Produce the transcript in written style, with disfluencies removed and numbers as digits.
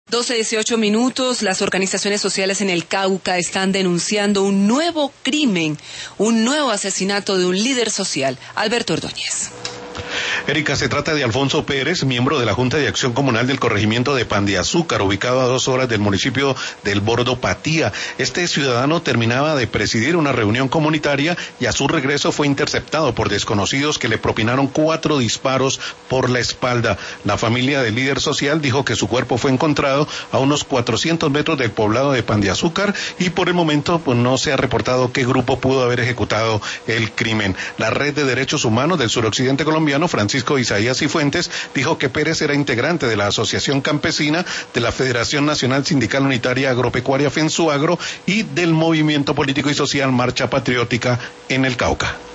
12:18. Las organizaciones sociales en el Cauca están denunciando un nuevo crimen, un nuevo asesinato de un líder social. Alberto Ordóñez. Erika, se trata de Alfonso Pérez, miembro de la Junta de Acción Comunal del corregimiento de Pan de Azúcar, ubicado a 2 horas del municipio del Bordo Patía. Este ciudadano terminaba de presidir una reunión comunitaria y a su regreso fue interceptado por desconocidos que le propinaron 4 disparos por la espalda. La familia del líder social dijo que su cuerpo fue encontrado a unos 400 metros del poblado de Pan de Azúcar y por el momento no se ha reportado qué grupo pudo haber ejecutado el crimen. La Red de Derechos Humanos del suroccidente colombiano, Francisco Isaías Cifuentes, dijo que Pérez era integrante de la Asociación Campesina, de la Federación Nacional Sindical Unitaria Agropecuaria FENSUAGRO y del movimiento político y social Marcha Patriótica en el Cauca.